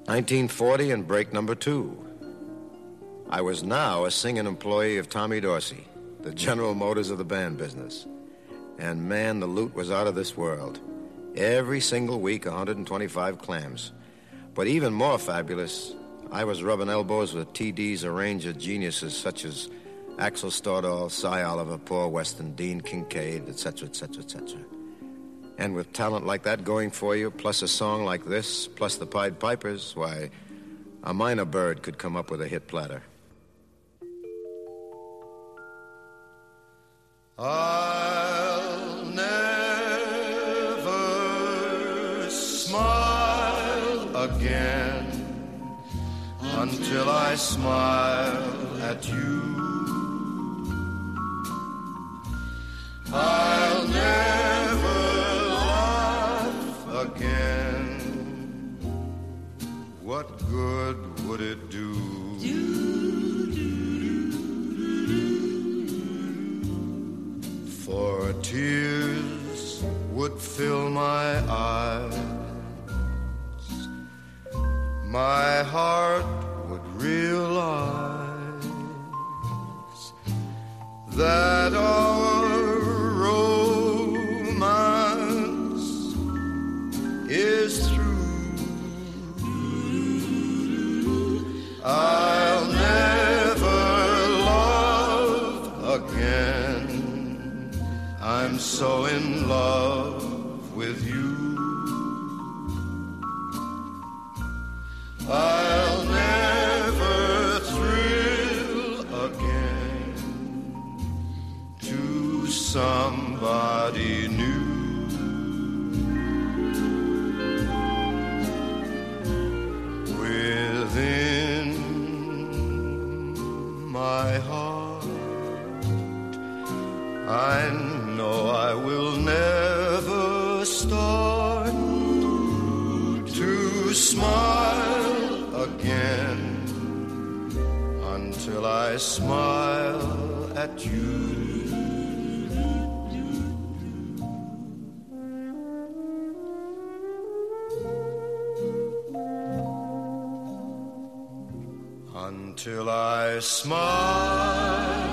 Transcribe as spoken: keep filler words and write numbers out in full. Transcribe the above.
nineteen forty and break number two. I was now a singing employee of Tommy Dorsey, the General Motors of the band business. And man, the loot was out of this world. Every single week, one hundred twenty-five clams. But even more fabulous, I was rubbing elbows with T D's arranger geniuses such as Axel Stordahl, Cy Oliver, Paul Weston, Dean Kincaid, et cetera, et cetera, et cetera. And with talent like that going for you, plus a song like this, plus the Pied Pipers, why, a minor bird could come up with a hit platter. I'll never smile again until I smile at you. I'll never laugh again. What good would it do? For tears would fill my eyes. My heart would realize that our romance is through. I'll never love again. I'm so in love with you. I'll never thrill again to somebody new. Within my heart, I know I will never start to smile again until I smile at you. Until I smile